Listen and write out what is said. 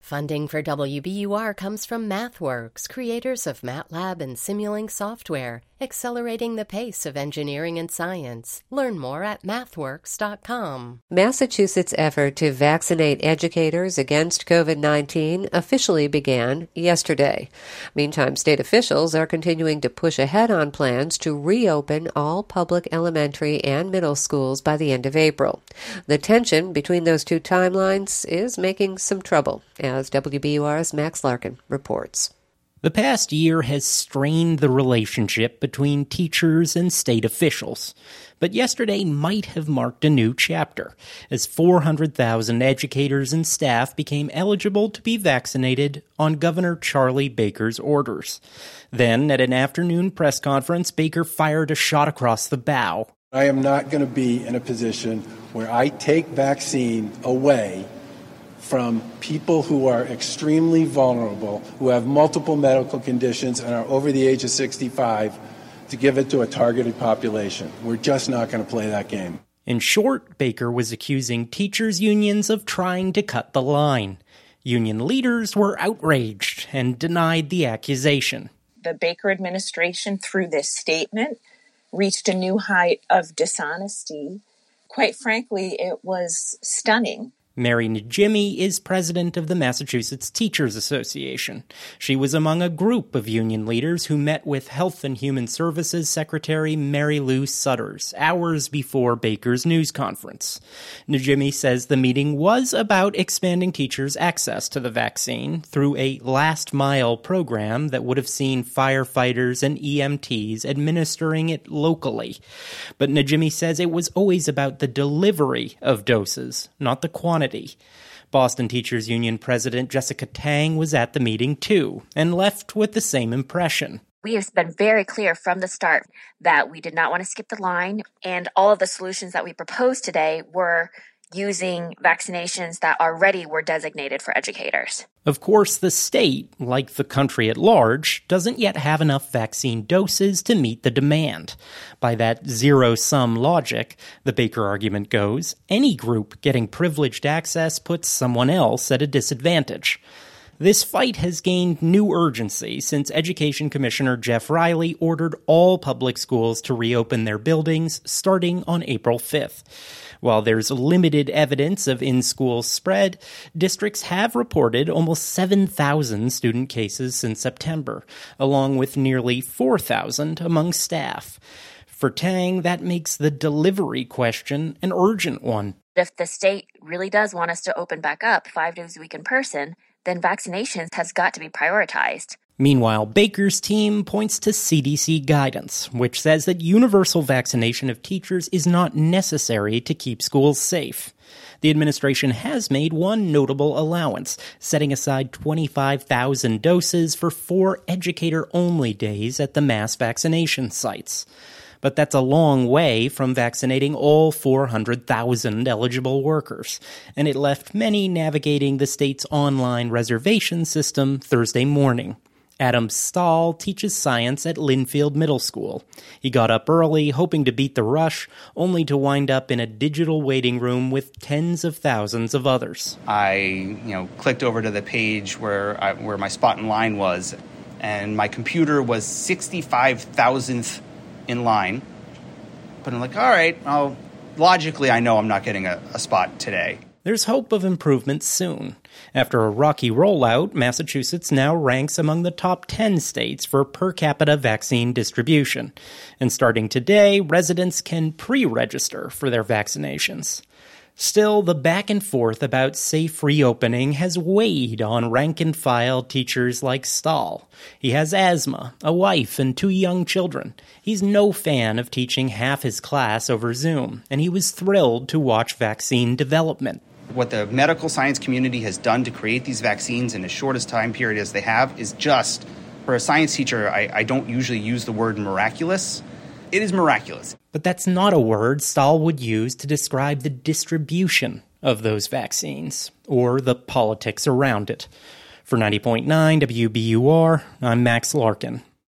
Funding for WBUR comes from MathWorks, creators of MATLAB and Simulink software, accelerating the pace of engineering and science. Learn more at mathworks.com. Massachusetts' effort to vaccinate educators against COVID-19 officially began yesterday. Meantime, state officials are continuing to push ahead on plans to reopen all public elementary and middle schools by the end of April. The tension between those two timelines is making some trouble, as WBUR's Max Larkin reports. The past year has strained the relationship between teachers and state officials. But yesterday might have marked a new chapter, as 400,000 educators and staff became eligible to be vaccinated on Governor Charlie Baker's orders. Then, at an afternoon press conference, Baker fired a shot across the bow. I am not going to be in a position where I take vaccine away from people who are extremely vulnerable, who have multiple medical conditions and are over the age of 65, to give it to a targeted population. We're just not going to play that game. In short, Baker was accusing teachers' unions of trying to cut the line. Union leaders were outraged and denied the accusation. The Baker administration, through this statement, reached a new height of dishonesty. Quite frankly, it was stunning. Mary Najimy is president of the Massachusetts Teachers Association. She was among a group of union leaders who met with Health and Human Services Secretary Mary Lou Sudders hours before Baker's news conference. Najimy says the meeting was about expanding teachers' access to the vaccine through a last-mile program that would have seen firefighters and EMTs administering it locally. But Najimy says it was always about the delivery of doses, not the quantity. Boston Teachers Union President Jessica Tang was at the meeting too, and left with the same impression. We have been very clear from the start that we did not want to skip the line, and all of the solutions that we proposed today were using vaccinations that already were designated for educators. Of course, the state, like the country at large, doesn't yet have enough vaccine doses to meet the demand. By that zero-sum logic, the Baker argument goes, any group getting privileged access puts someone else at a disadvantage. This fight has gained new urgency since Education Commissioner Jeff Riley ordered all public schools to reopen their buildings starting on April 5th. While there's limited evidence of in-school spread, districts have reported almost 7,000 student cases since September, along with nearly 4,000 among staff. For Tang, that makes the delivery question an urgent one. If the state really does want us to open back up 5 days a week in person, then vaccinations has got to be prioritized. Meanwhile, Baker's team points to CDC guidance, which says that universal vaccination of teachers is not necessary to keep schools safe. The administration has made one notable allowance, setting aside 25,000 doses for 4 educator-only days at the mass vaccination sites. But that's a long way from vaccinating all 400,000 eligible workers, and it left many navigating the state's online reservation system Thursday morning. Adam Stahl teaches science at Linfield Middle School. He got up early, hoping to beat the rush, only to wind up in a digital waiting room with tens of thousands of others. I, clicked over to the page where my spot in line was, and my computer was 65,000th in line. But I'm like, all right, logically I know I'm not getting a spot today. There's hope of improvement soon. After a rocky rollout, Massachusetts now ranks among the top 10 states for per capita vaccine distribution. And starting today, residents can pre-register for their vaccinations. Still, the back and forth about safe reopening has weighed on rank-and-file teachers like Stahl. He has asthma, a wife, and 2 young children. He's no fan of teaching half his class over Zoom, and he was thrilled to watch vaccine development. What the medical science community has done to create these vaccines in as short a time period as they have is just, for a science teacher, I don't usually use the word miraculous. It is miraculous. But that's not a word Stahl would use to describe the distribution of those vaccines, or the politics around it. For 90.9 WBUR, I'm Max Larkin.